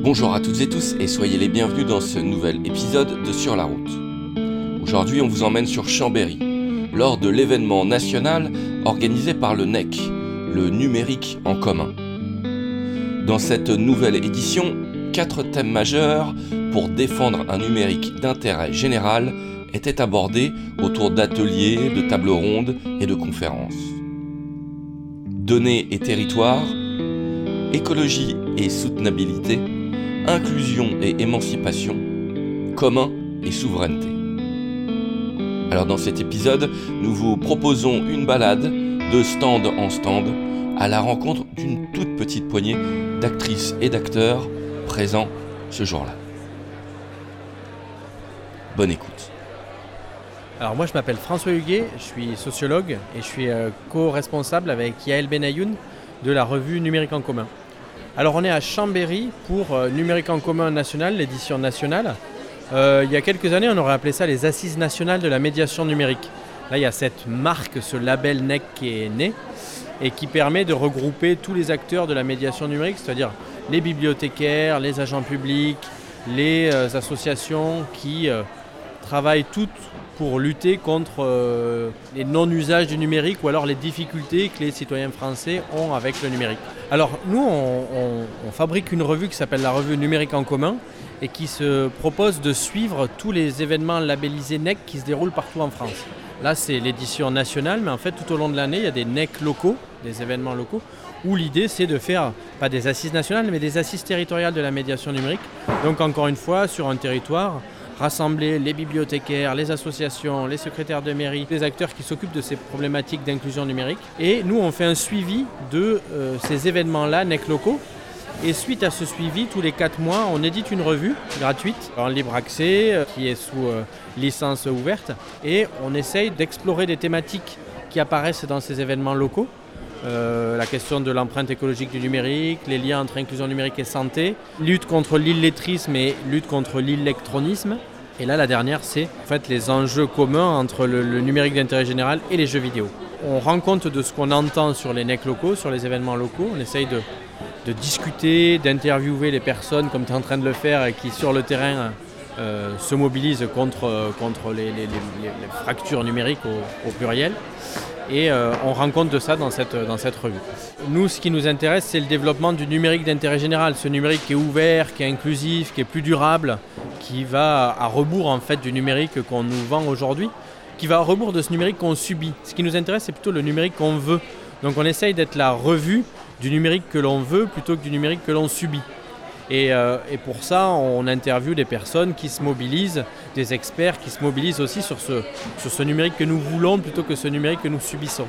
Bonjour à toutes et tous et soyez les bienvenus dans ce nouvel épisode de Sur la route. Aujourd'hui, on vous emmène sur Chambéry, lors de l'événement national organisé par le NEC, le numérique en commun. Dans cette nouvelle édition, 4 thèmes majeurs pour défendre un numérique d'intérêt général étaient abordés autour d'ateliers, de tables rondes et de conférences. Données et territoires, écologie et soutenabilité, inclusion et émancipation, commun et souveraineté. Alors dans cet épisode, nous vous proposons une balade de stand en stand à la rencontre d'une toute petite poignée d'actrices et d'acteurs présents ce jour-là. Bonne écoute. Alors moi je m'appelle François Huguet, je suis sociologue et je suis co-responsable avec Yael Benayoun de la revue Numérique en commun. Alors on est à Chambéry pour Numérique en commun national, l'édition nationale. Il y a quelques années on aurait appelé ça les assises nationales de la médiation numérique. Là il y a cette marque, ce label NEC qui est né et qui permet de regrouper tous les acteurs de la médiation numérique, c'est-à-dire les bibliothécaires, les agents publics, les associations qui travaillent toutes pour lutter contre les non-usages du numérique ou alors les difficultés que les citoyens français ont avec le numérique. Alors nous, on fabrique une revue qui s'appelle la revue Numérique en commun et qui se propose de suivre tous les événements labellisés NEC qui se déroulent partout en France. Là, c'est l'édition nationale, mais en fait, tout au long de l'année, il y a des NEC locaux, des événements locaux, où l'idée, c'est de faire, pas des assises nationales, mais des assises territoriales de la médiation numérique. Donc, encore une fois, sur un territoire, rassembler les bibliothécaires, les associations, les secrétaires de mairie, les acteurs qui s'occupent de ces problématiques d'inclusion numérique. Et nous, on fait un suivi de ces événements-là, NEC locaux. Et suite à ce suivi, tous les 4 mois, on édite une revue gratuite, en libre accès, qui est sous licence ouverte. Et on essaye d'explorer des thématiques qui apparaissent dans ces événements locaux. La question de l'empreinte écologique du numérique, les liens entre inclusion numérique et santé, lutte contre l'illettrisme et lutte contre l'électronisme. Et là, la dernière, c'est en fait les enjeux communs entre le numérique d'intérêt général et les jeux vidéo. On rend compte de ce qu'on entend sur les NEC locaux, sur les événements locaux. On essaye de discuter, d'interviewer les personnes comme tu es en train de le faire et qui sur le terrain se mobilisent contre les fractures numériques au pluriel. Et on rend compte de ça dans cette revue. Nous, ce qui nous intéresse, c'est le développement du numérique d'intérêt général. Ce numérique qui est ouvert, qui est inclusif, qui est plus durable, qui va à rebours en fait du numérique qu'on nous vend aujourd'hui, qui va à rebours de ce numérique qu'on subit. Ce qui nous intéresse, c'est plutôt le numérique qu'on veut. Donc on essaye d'être la revue du numérique que l'on veut plutôt que du numérique que l'on subit. Et pour ça, on interviewe des personnes qui se mobilisent, des experts qui se mobilisent aussi sur ce numérique que nous voulons plutôt que ce numérique que nous subissons.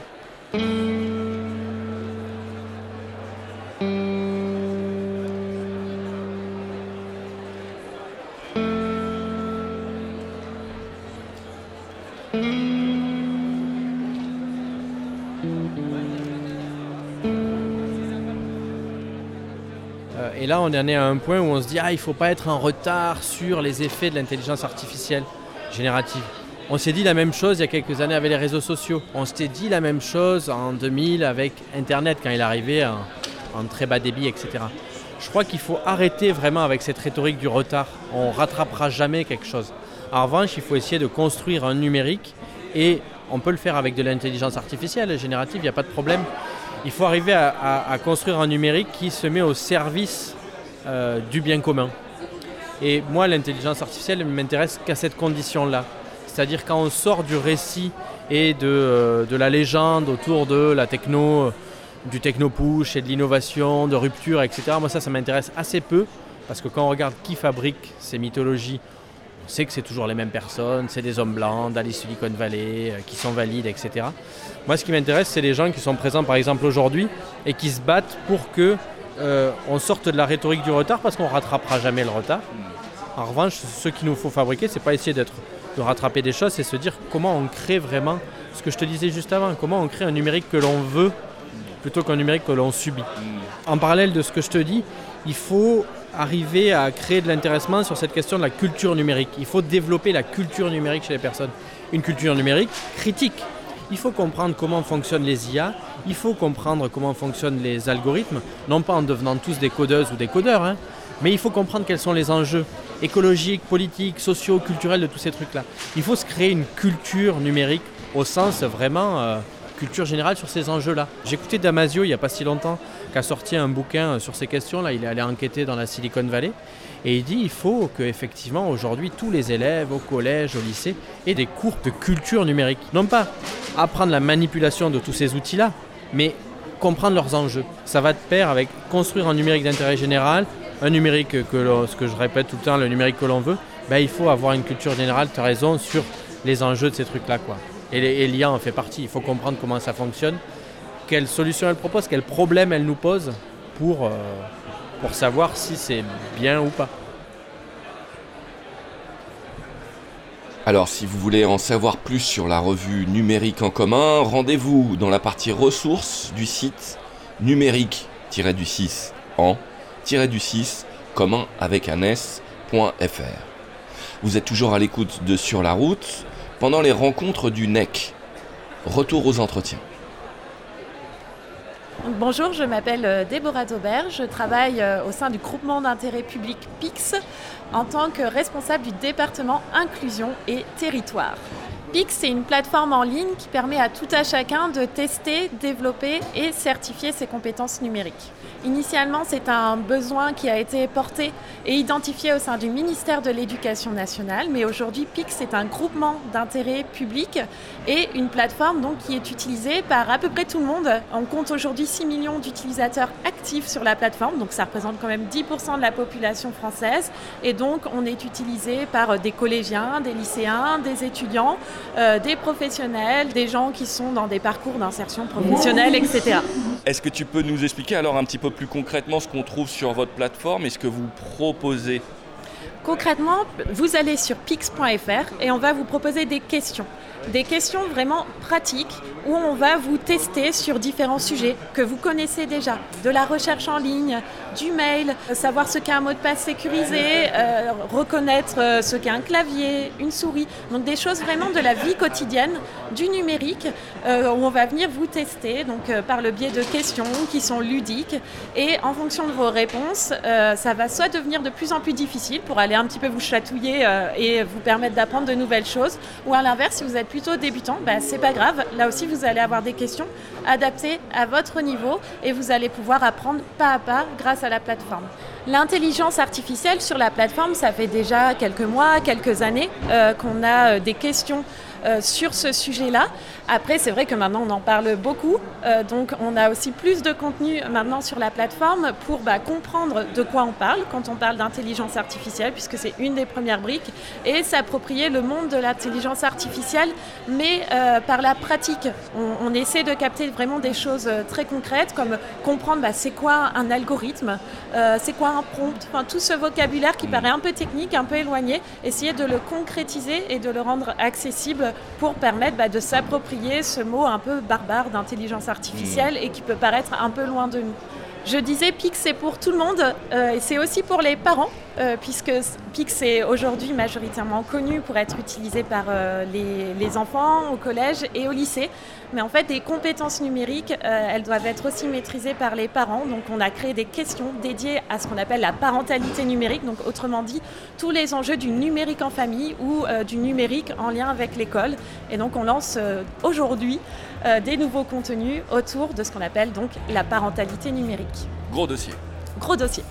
Et là, on en est à un point où on se dit il ne faut pas être en retard sur les effets de l'intelligence artificielle générative. On s'est dit la même chose il y a quelques années avec les réseaux sociaux. On s'était dit la même chose en 2000 avec Internet quand il est arrivé en très bas débit, etc. Je crois qu'il faut arrêter vraiment avec cette rhétorique du retard. On ne rattrapera jamais quelque chose. En revanche, il faut essayer de construire un numérique et on peut le faire avec de l'intelligence artificielle générative, il n'y a pas de problème. Il faut arriver à construire un numérique qui se met au service du bien commun. Et moi, l'intelligence artificielle ne m'intéresse qu'à cette condition-là. C'est-à-dire quand on sort du récit et de la légende autour de la techno, du techno-push et de l'innovation, de rupture, etc. Moi, ça m'intéresse assez peu parce que quand on regarde qui fabrique ces mythologies, on sait que c'est toujours les mêmes personnes, c'est des hommes blancs d'Alice Silicon Valley qui sont valides, etc. Moi, ce qui m'intéresse, c'est les gens qui sont présents, par exemple, aujourd'hui et qui se battent pour que on sorte de la rhétorique du retard parce qu'on ne rattrapera jamais le retard. En revanche, ce qu'il nous faut fabriquer, c'est pas essayer de rattraper des choses, c'est se dire comment on crée vraiment ce que je te disais juste avant, comment on crée un numérique que l'on veut plutôt qu'un numérique que l'on subit. En parallèle de ce que je te dis, il faut arriver à créer de l'intéressement sur cette question de la culture numérique. Il faut développer la culture numérique chez les personnes. Une culture numérique critique. Il faut comprendre comment fonctionnent les IA, il faut comprendre comment fonctionnent les algorithmes, non pas en devenant tous des codeuses ou des codeurs, Mais il faut comprendre quels sont les enjeux écologiques, politiques, sociaux, culturels de tous ces trucs-là. Il faut se créer une culture numérique au sens vraiment culture générale sur ces enjeux-là. J'ai écouté Damasio il n'y a pas si longtemps qui a sorti un bouquin sur ces questions-là. Il est allé enquêter dans la Silicon Valley et il dit qu'il faut qu'effectivement aujourd'hui tous les élèves au collège, au lycée aient des cours de culture numérique. Non pas apprendre la manipulation de tous ces outils-là, mais comprendre leurs enjeux. Ça va de pair avec construire un numérique d'intérêt général, un numérique ce que je répète tout le temps, le numérique que l'on veut. Il faut avoir une culture générale, tu as raison, sur les enjeux de ces trucs-là, quoi. Et l'IA en fait partie. Il faut comprendre comment ça fonctionne, quelles solutions elle propose, quels problèmes elle nous pose pour savoir si c'est bien ou pas. Alors, si vous voulez en savoir plus sur la revue Numérique en commun, rendez-vous dans la partie ressources du site numérique-du-6 en-du-6 commun avec un s.fr. Vous êtes toujours à l'écoute de Sur la route pendant les rencontres du NEC. Retour aux entretiens. Bonjour, je m'appelle Déborah Daubert, je travaille au sein du groupement d'intérêt public PIX en tant que responsable du département Inclusion et Territoire. PIX, c'est une plateforme en ligne qui permet à tout à chacun de tester, développer et certifier ses compétences numériques. Initialement, c'est un besoin qui a été porté et identifié au sein du ministère de l'Éducation nationale, mais aujourd'hui, PIX est un groupement d'intérêt public et une plateforme donc, qui est utilisée par à peu près tout le monde. On compte aujourd'hui 6 millions d'utilisateurs actifs sur la plateforme, donc ça représente quand même 10% de la population française, et donc on est utilisé par des collégiens, des lycéens, des étudiants, des professionnels, des gens qui sont dans des parcours d'insertion professionnelle, etc. Est-ce que tu peux nous expliquer alors un petit peu plus concrètement ce qu'on trouve sur votre plateforme et ce que vous proposez ? Concrètement, vous allez sur pix.fr et on va vous proposer des questions vraiment pratiques où on va vous tester sur différents sujets que vous connaissez déjà, de la recherche en ligne, du mail, savoir ce qu'est un mot de passe sécurisé, reconnaître ce qu'est un clavier, une souris, donc des choses vraiment de la vie quotidienne, du numérique, où on va venir vous tester donc, par le biais de questions qui sont ludiques et en fonction de vos réponses, ça va soit devenir de plus en plus difficile pour aller un petit peu vous chatouiller et vous permettre d'apprendre de nouvelles choses, ou à l'inverse, si vous êtes plutôt débutant, c'est pas grave, là aussi vous allez avoir des questions adaptées à votre niveau et vous allez pouvoir apprendre pas à pas grâce à la plateforme. L'intelligence artificielle sur la plateforme, ça fait déjà quelques mois, quelques années qu'on a des questions sur ce sujet-là. Après, c'est vrai que maintenant, on en parle beaucoup. Donc, on a aussi plus de contenu maintenant sur la plateforme pour comprendre de quoi on parle quand on parle d'intelligence artificielle, puisque c'est une des premières briques, et s'approprier le monde de l'intelligence artificielle, mais par la pratique. On essaie de capter vraiment des choses très concrètes, comme comprendre c'est quoi un algorithme, c'est quoi un prompt, enfin, tout ce vocabulaire qui paraît un peu technique, un peu éloigné, essayer de le concrétiser et de le rendre accessible pour permettre de s'approprier ce mot un peu barbare d'intelligence artificielle et qui peut paraître un peu loin de nous. Je disais, PIX, c'est pour tout le monde et c'est aussi pour les parents, puisque PIX est aujourd'hui majoritairement connu pour être utilisé par les enfants au collège et au lycée. Mais en fait, des compétences numériques, elles doivent être aussi maîtrisées par les parents. Donc, on a créé des questions dédiées à ce qu'on appelle la parentalité numérique. Donc, autrement dit, tous les enjeux du numérique en famille ou du numérique en lien avec l'école. Et donc, on lance aujourd'hui des nouveaux contenus autour de ce qu'on appelle donc la parentalité numérique. Gros dossier. Gros dossier.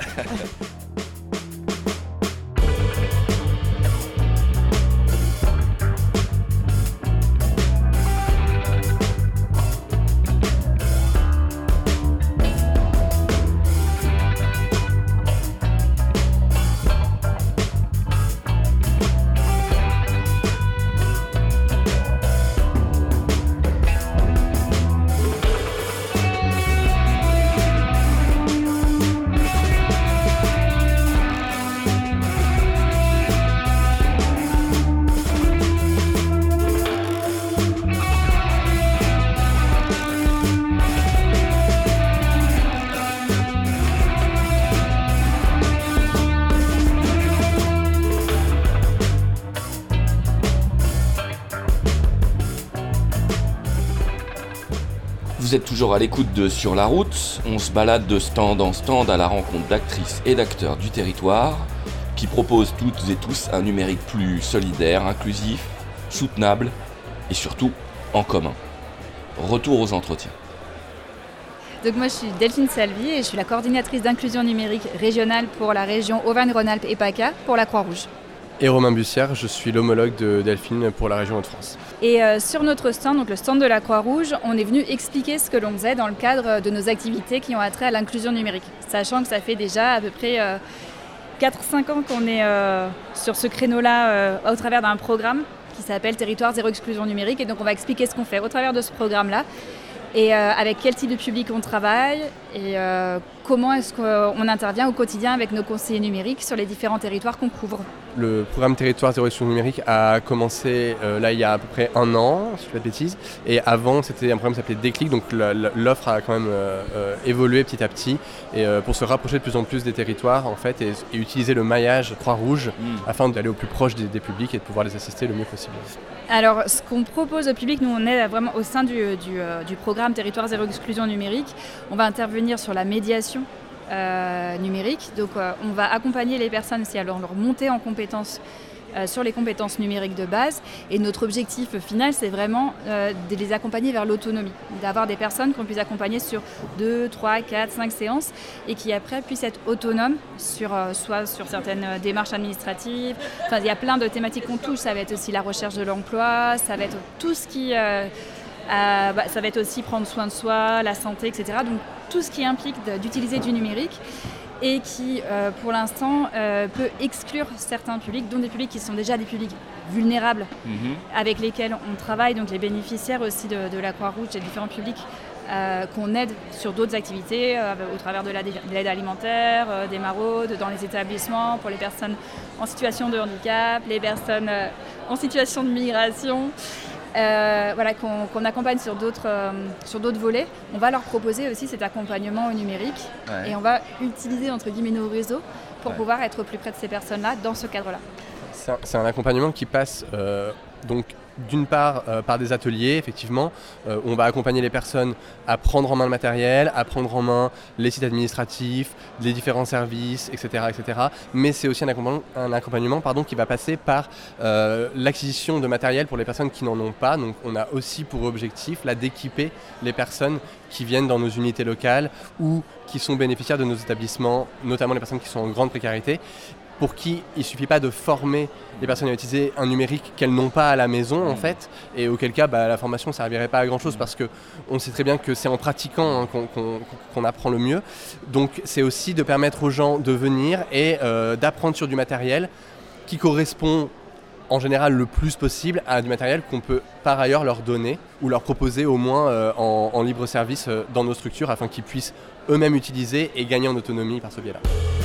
Vous êtes toujours à l'écoute de Sur la route. On se balade de stand en stand à la rencontre d'actrices et d'acteurs du territoire qui proposent toutes et tous un numérique plus solidaire, inclusif, soutenable et surtout en commun. Retour aux entretiens. Donc moi je suis Delphine Salvi et je suis la coordinatrice d'inclusion numérique régionale pour la région Auvergne-Rhône-Alpes et PACA pour la Croix-Rouge. Et Romain Bussière, je suis l'homologue de Delphine pour la région Hauts-de-France. Et sur notre stand, donc le stand de la Croix-Rouge, on est venu expliquer ce que l'on faisait dans le cadre de nos activités qui ont attrait à l'inclusion numérique. Sachant que ça fait déjà à peu près 4-5 ans qu'on est sur ce créneau-là au travers d'un programme qui s'appelle Territoire Zéro Exclusion Numérique. Et donc on va expliquer ce qu'on fait au travers de ce programme-là. Et avec quel type de public on travaille et comment est-ce qu'on intervient au quotidien avec nos conseillers numériques sur les différents territoires qu'on couvre. Le programme Territoire Zéro Exclusion Numérique a commencé là il y a à peu près 1 an, si je ne dis pas de bêtises. Et avant c'était un programme qui s'appelait Déclic, donc l'offre a quand même évolué petit à petit et pour se rapprocher de plus en plus des territoires en fait et utiliser le maillage Croix-Rouge afin d'aller au plus proche des publics et de pouvoir les assister le mieux possible. Alors ce qu'on propose au public, nous on est vraiment au sein du programme Territoire Zéro Exclusion Numérique. On va intervenir sur la médiation numérique. Donc on va accompagner les personnes aussi à leur montée en compétences sur les compétences numériques de base. Et notre objectif final, c'est vraiment de les accompagner vers l'autonomie. D'avoir des personnes qu'on puisse accompagner sur 2, 3, 4, 5 séances et qui après puissent être autonomes soit sur certaines démarches administratives. Enfin, il y a plein de thématiques qu'on touche. Ça va être aussi la recherche de l'emploi, ça va être tout ce qui... ça va être aussi prendre soin de soi, la santé, etc. Donc tout ce qui implique d'utiliser du numérique et qui, pour l'instant, peut exclure certains publics, dont des publics qui sont déjà des publics vulnérables avec lesquels on travaille, donc les bénéficiaires aussi de la Croix-Rouge, des différents publics qu'on aide sur d'autres activités, au travers de l'aide alimentaire, des maraudes, dans les établissements, pour les personnes en situation de handicap, les personnes en situation de migration. Qu'on accompagne sur d'autres volets. On va leur proposer aussi cet accompagnement au numérique et on va utiliser entre guillemets nos réseaux pour pouvoir être au plus près de ces personnes-là dans ce cadre-là. C'est un accompagnement qui passe donc d'une part par des ateliers, effectivement, où on va accompagner les personnes à prendre en main le matériel, à prendre en main les sites administratifs, les différents services, etc. Mais c'est aussi un accompagnement qui va passer par l'acquisition de matériel pour les personnes qui n'en ont pas. Donc on a aussi pour objectif d'équiper les personnes qui viennent dans nos unités locales ou qui sont bénéficiaires de nos établissements, notamment les personnes qui sont en grande précarité, pour qui il ne suffit pas de former les personnes à utiliser un numérique qu'elles n'ont pas à la maison en fait, et auquel cas la formation ne servirait pas à grand chose parce qu'on sait très bien que c'est en pratiquant qu'on apprend le mieux. Donc c'est aussi de permettre aux gens de venir et d'apprendre sur du matériel qui correspond en général le plus possible à du matériel qu'on peut par ailleurs leur donner ou leur proposer au moins en libre service dans nos structures afin qu'ils puissent eux-mêmes utiliser et gagner en autonomie par ce biais-là.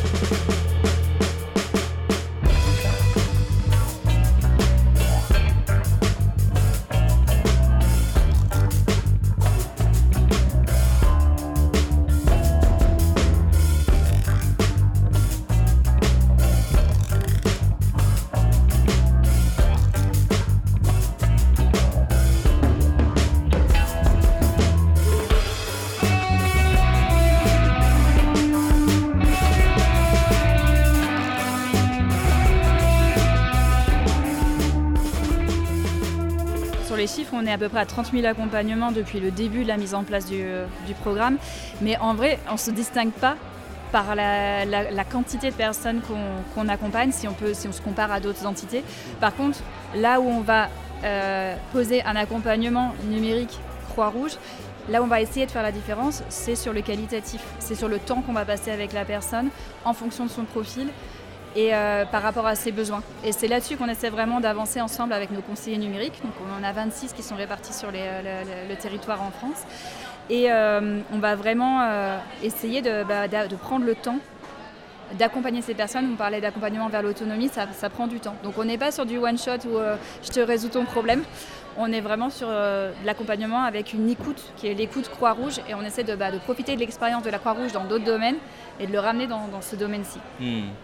Les chiffres, on est à peu près à 30 000 accompagnements depuis le début de la mise en place du programme. Mais en vrai, on ne se distingue pas par la quantité de personnes qu'on accompagne si on se compare à d'autres entités. Par contre, là où on va poser un accompagnement numérique Croix-Rouge, là où on va essayer de faire la différence, c'est sur le qualitatif. C'est sur le temps qu'on va passer avec la personne en fonction de son profil et par rapport à ses besoins. Et c'est là-dessus qu'on essaie vraiment d'avancer ensemble avec nos conseillers numériques. Donc on en a 26 qui sont répartis sur le territoire en France. Et on va vraiment essayer de prendre le temps d'accompagner ces personnes. On parlait d'accompagnement vers l'autonomie, ça prend du temps. Donc on n'est pas sur du one-shot où je te résous ton problème. On est vraiment sur de l'accompagnement avec une écoute qui est l'écoute Croix-Rouge et on essaie de profiter de l'expérience de la Croix-Rouge dans d'autres domaines et de le ramener dans ce domaine-ci.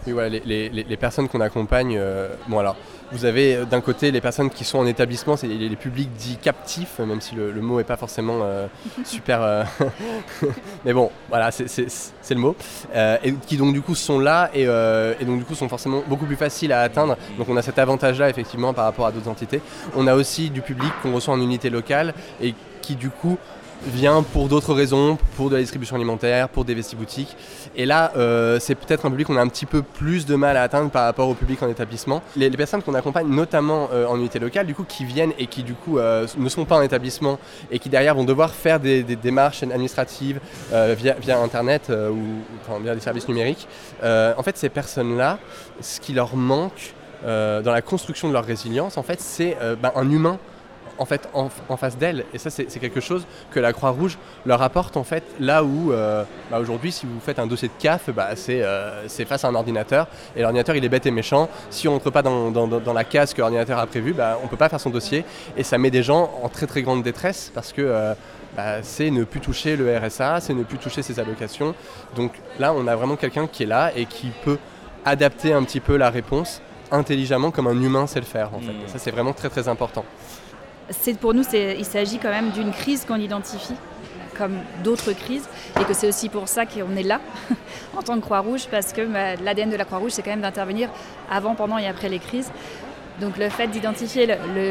Oui, voilà, les personnes qu'on accompagne, bon alors, vous avez d'un côté les personnes qui sont en établissement, c'est les publics dits captifs, même si le mot n'est pas forcément super... mais bon, voilà, c'est le mot. Et qui donc du coup sont là et donc du coup sont forcément beaucoup plus faciles à atteindre. Donc on a cet avantage-là effectivement par rapport à d'autres entités. On a aussi du public qu'on reçoit en unité locale et qui du coup vient pour d'autres raisons, pour de la distribution alimentaire, pour des vestiboutiques. Et là, c'est peut-être un public qu'on a un petit peu plus de mal à atteindre par rapport au public en établissement. Les personnes qu'on accompagne, notamment en unité locale, du coup, qui viennent et qui du coup ne sont pas en établissement et qui derrière vont devoir faire des démarches administratives via Internet ou via des services numériques. En fait, ces personnes-là, ce qui leur manque dans la construction de leur résilience, en fait, c'est un humain en fait en face d'elles, et ça c'est quelque chose que la Croix-Rouge leur apporte en fait là où aujourd'hui si vous faites un dossier de CAF c'est face à un ordinateur et l'ordinateur il est bête et méchant, si on rentre pas dans la case que l'ordinateur a prévue, on peut pas faire son dossier et ça met des gens en très très grande détresse parce que c'est ne plus toucher le RSA, c'est ne plus toucher ses allocations. Donc là on a vraiment quelqu'un qui est là et qui peut adapter un petit peu la réponse intelligemment comme un humain sait le faire en fait. Et ça c'est vraiment très très important. Pour nous, il s'agit quand même d'une crise qu'on identifie comme d'autres crises et que c'est aussi pour ça qu'on est là en tant que Croix-Rouge parce que l'ADN de la Croix-Rouge, c'est quand même d'intervenir avant, pendant et après les crises. Donc le fait d'identifier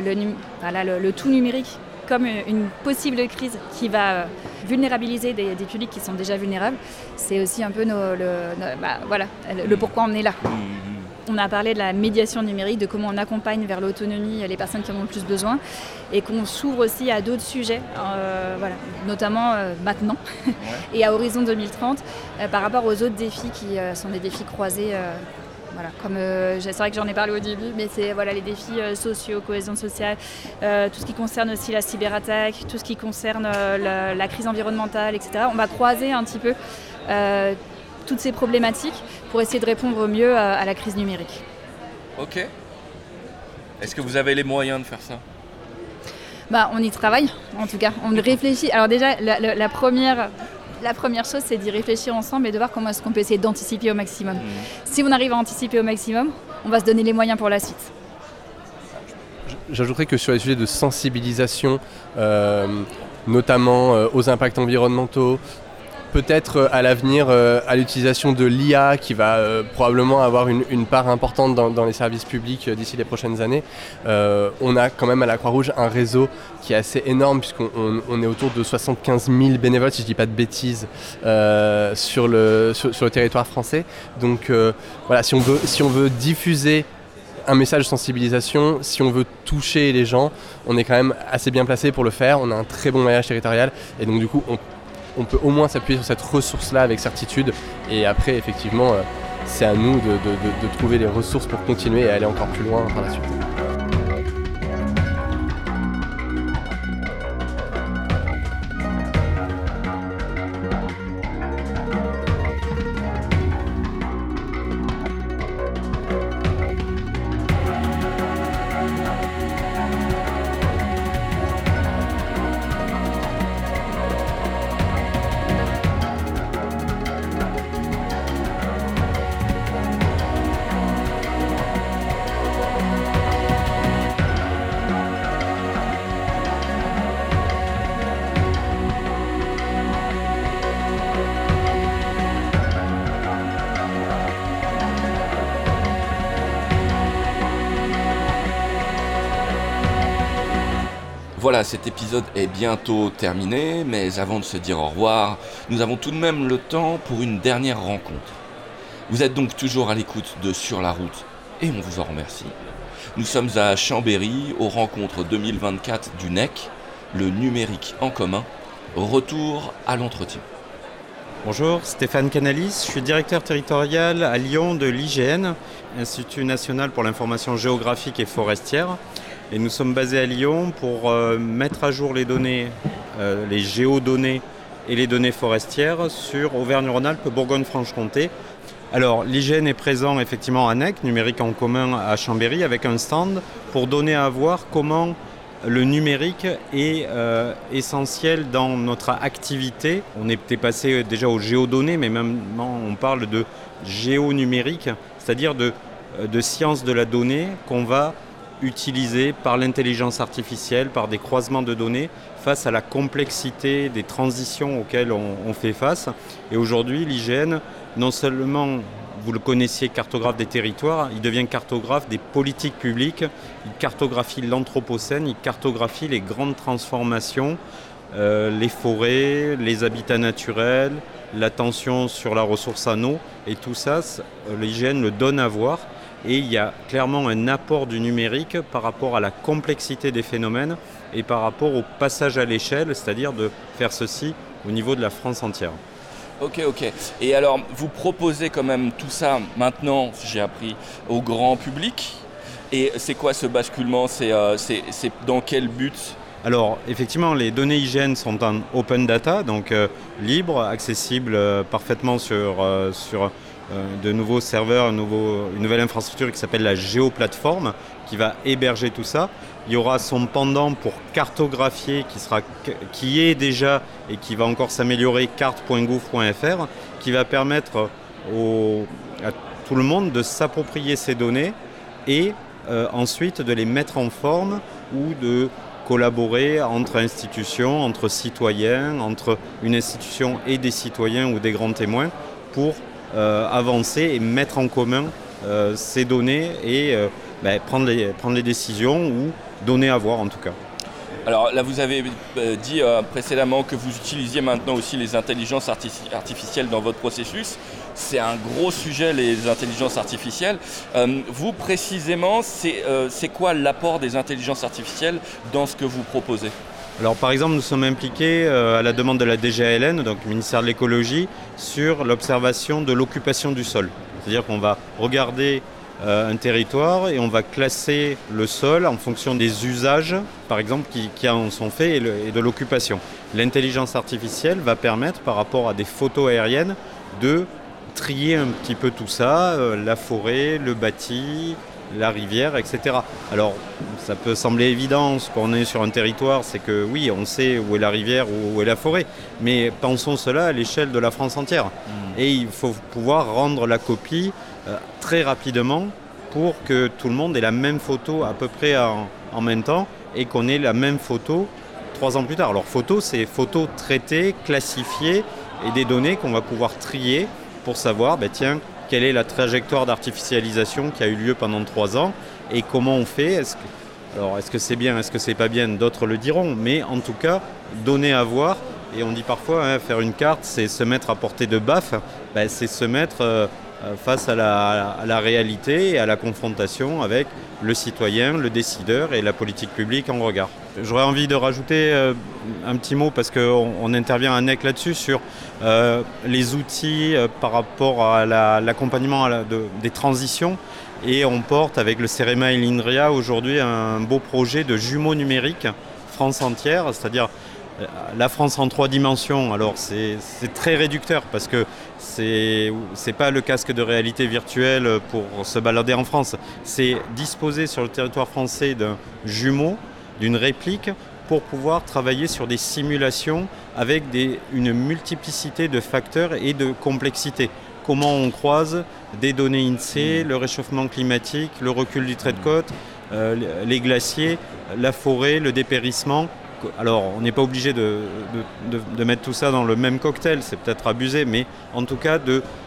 le tout numérique comme une possible crise qui va vulnérabiliser des publics qui sont déjà vulnérables, c'est aussi un peu le pourquoi on est là. On a parlé de la médiation numérique, de comment on accompagne vers l'autonomie les personnes qui en ont le plus besoin et qu'on s'ouvre aussi à d'autres sujets, notamment maintenant et à horizon 2030 par rapport aux autres défis qui sont des défis croisés. C'est vrai que j'en ai parlé au début, mais c'est les défis sociaux, cohésion sociale, tout ce qui concerne aussi la cyberattaque, tout ce qui concerne la crise environnementale, etc. On va croiser un petit peu toutes ces problématiques pour essayer de répondre au mieux à la crise numérique. Ok. Est-ce que vous avez les moyens de faire ça ? On y travaille, en tout cas. On réfléchit. Alors déjà, la première chose, c'est d'y réfléchir ensemble et de voir comment est-ce qu'on peut essayer d'anticiper au maximum. Si on arrive à anticiper au maximum, on va se donner les moyens pour la suite. J'ajouterais que sur les sujets de sensibilisation, notamment aux impacts environnementaux, peut-être à l'avenir à l'utilisation de l'IA qui va probablement avoir une part importante dans les services publics d'ici les prochaines années. On a quand même à la Croix-Rouge un réseau qui est assez énorme puisqu'on est autour de 75 000 bénévoles, si je ne dis pas de bêtises, sur le territoire français. Donc si on veut diffuser un message de sensibilisation, si on veut toucher les gens, on est quand même assez bien placé pour le faire. On a un très bon maillage territorial et donc du coup on peut au moins s'appuyer sur cette ressource-là avec certitude. Et après, effectivement, c'est à nous de trouver les ressources pour continuer et aller encore plus loin par la suite. Voilà, cet épisode est bientôt terminé, mais avant de se dire au revoir, nous avons tout de même le temps pour une dernière rencontre. Vous êtes donc toujours à l'écoute de Sur la route, et on vous en remercie. Nous sommes à Chambéry, aux rencontres 2024 du NEC, le numérique en commun. Retour à l'entretien. Bonjour, Stéphane Canalis, je suis directeur territorial à Lyon de l'IGN, Institut national pour l'information géographique et forestière. Et nous sommes basés à Lyon pour mettre à jour les données, les géodonnées et les données forestières sur Auvergne-Rhône-Alpes, Bourgogne-Franche-Comté. Alors, l'IGN est présent effectivement à NEC, numérique en commun à Chambéry, avec un stand pour donner à voir comment le numérique est essentiel dans notre activité. On était passé déjà aux géodonnées, mais maintenant on parle de géonumérique, c'est-à-dire de science de la donnée qu'on va utiliser par l'intelligence artificielle, par des croisements de données face à la complexité des transitions auxquelles on fait face. Et aujourd'hui, l'IGN, non seulement, vous le connaissiez, cartographe des territoires, il devient cartographe des politiques publiques, il cartographie l'anthropocène, il cartographie les grandes transformations, les forêts, les habitats naturels, l'attention sur la ressource en eau, et tout ça, l'IGN le donne à voir. Et il y a clairement un apport du numérique par rapport à la complexité des phénomènes et par rapport au passage à l'échelle, c'est-à-dire de faire ceci au niveau de la France entière. Ok. Et alors, vous proposez quand même tout ça maintenant, j'ai appris, au grand public. Et c'est quoi ce basculement ? C'est dans quel but ? Alors, effectivement, les données IGN sont en open data, donc libres, accessibles parfaitement sur de nouveaux serveurs, une nouvelle infrastructure qui s'appelle la géoplateforme, qui va héberger tout ça. Il y aura son pendant pour cartographier qui est déjà et qui va encore s'améliorer, carte.gouv.fr, qui va permettre à tout le monde de s'approprier ces données et ensuite de les mettre en forme ou de collaborer entre institutions, entre citoyens, entre une institution et des citoyens ou des grands témoins pour avancer et mettre en commun ces données et prendre les décisions ou donner à voir en tout cas. Alors là, vous avez dit précédemment que vous utilisiez maintenant aussi les intelligences artificielles dans votre processus. C'est un gros sujet, les intelligences artificielles. Vous, précisément, c'est quoi l'apport des intelligences artificielles dans ce que vous proposez ? Alors par exemple, nous sommes impliqués à la demande de la DGALN, donc le ministère de l'écologie, sur l'observation de l'occupation du sol. C'est-à-dire qu'on va regarder un territoire et on va classer le sol en fonction des usages, par exemple, qui en sont faits et de l'occupation. L'intelligence artificielle va permettre, par rapport à des photos aériennes, de trier un petit peu tout ça, la forêt, le bâti, la rivière, etc. Alors, ça peut sembler évident, ce qu'on est sur un territoire, c'est que oui, on sait où est la rivière, où est la forêt, mais pensons cela à l'échelle de la France entière. Et il faut pouvoir rendre la copie très rapidement pour que tout le monde ait la même photo à peu près en même temps et qu'on ait la même photo 3 ans plus tard. Alors, photo, c'est photos traitées, classifiées et des données qu'on va pouvoir trier pour savoir, quelle est la trajectoire d'artificialisation qui a eu lieu pendant 3 ans et comment on fait. Est-ce que c'est bien, est-ce que c'est pas bien, d'autres le diront, mais en tout cas, donner à voir. Et on dit parfois, faire une carte, c'est se mettre à portée de baffe, c'est se mettre face à la réalité et à la confrontation avec le citoyen, le décideur et la politique publique en regard. J'aurais envie de rajouter un petit mot parce qu'on intervient à NEC là-dessus sur les outils par rapport à l'accompagnement des transitions et on porte avec le CEREMA et l'INRIA aujourd'hui un beau projet de jumeaux numériques France entière, c'est-à-dire la France en 3 dimensions. Alors c'est très réducteur parce que c'est pas le casque de réalité virtuelle pour se balader en France, c'est disposer sur le territoire français d'un jumeau, d'une réplique pour pouvoir travailler sur des simulations avec une multiplicité de facteurs et de complexité. Comment on croise des données INSEE, le réchauffement climatique, le recul du trait de côte, les glaciers, la forêt, le dépérissement. Alors, on n'est pas obligé de mettre tout ça dans le même cocktail, c'est peut-être abusé, mais en tout cas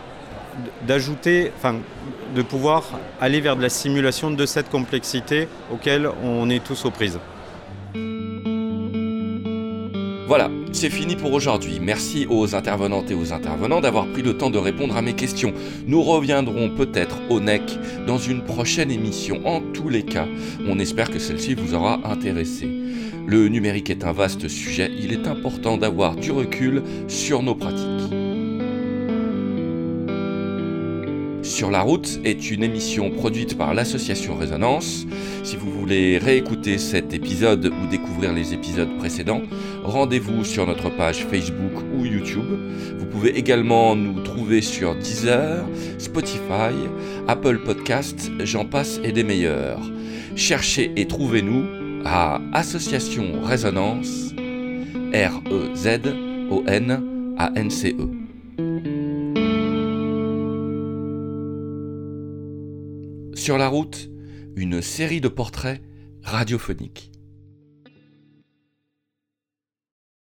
d'ajouter, de pouvoir aller vers de la simulation de cette complexité auquel on est tous aux prises. Voilà, c'est fini pour aujourd'hui. Merci aux intervenantes et aux intervenants d'avoir pris le temps de répondre à mes questions. Nous reviendrons peut-être au NEC dans une prochaine émission. En tous les cas, on espère que celle-ci vous aura intéressé. Le numérique est un vaste sujet, il est important d'avoir du recul sur nos pratiques. Sur la route est une émission produite par l'association Résonance. Si vous voulez réécouter cet épisode ou découvrir les épisodes précédents, rendez-vous sur notre page Facebook ou YouTube. Vous pouvez également nous trouver sur Deezer, Spotify, Apple Podcasts, j'en passe et des meilleurs. Cherchez et trouvez-nous à Association Résonance, REZONANCE. Sur la route, une série de portraits radiophoniques.